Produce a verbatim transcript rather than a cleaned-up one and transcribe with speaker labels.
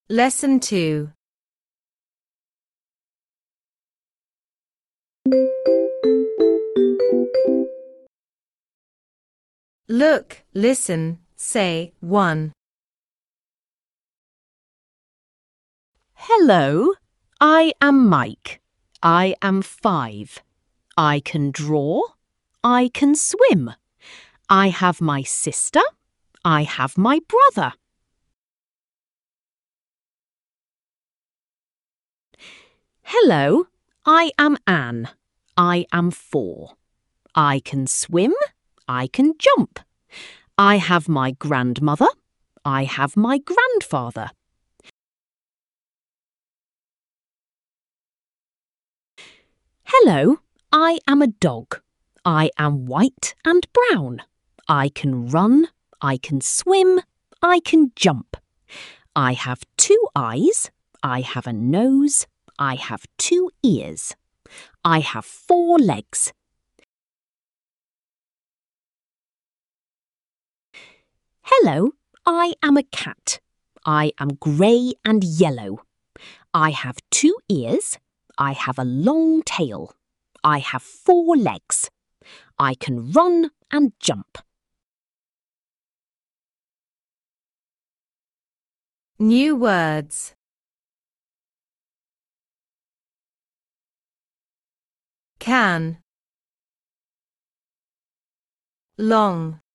Speaker 1: Lesson two. Look, listen, say one.
Speaker 2: Hello, I am Mike. I am five. I can draw. I can swim. I have my sister. I have my brother. Hello, I am Anne. I am four. I can swim. I can jump. I have my grandmother. I have my grandfather. Hello, I am a dog. I am white and brown. I can run. I can swim. I can jump. I have two eyes. I have a nose. I have two ears. I have four legs. Hello, I am a cat. I am grey and yellow. I have two ears. I have a long tail. I have four legs. I can run and jump.
Speaker 1: New words. Can. Long.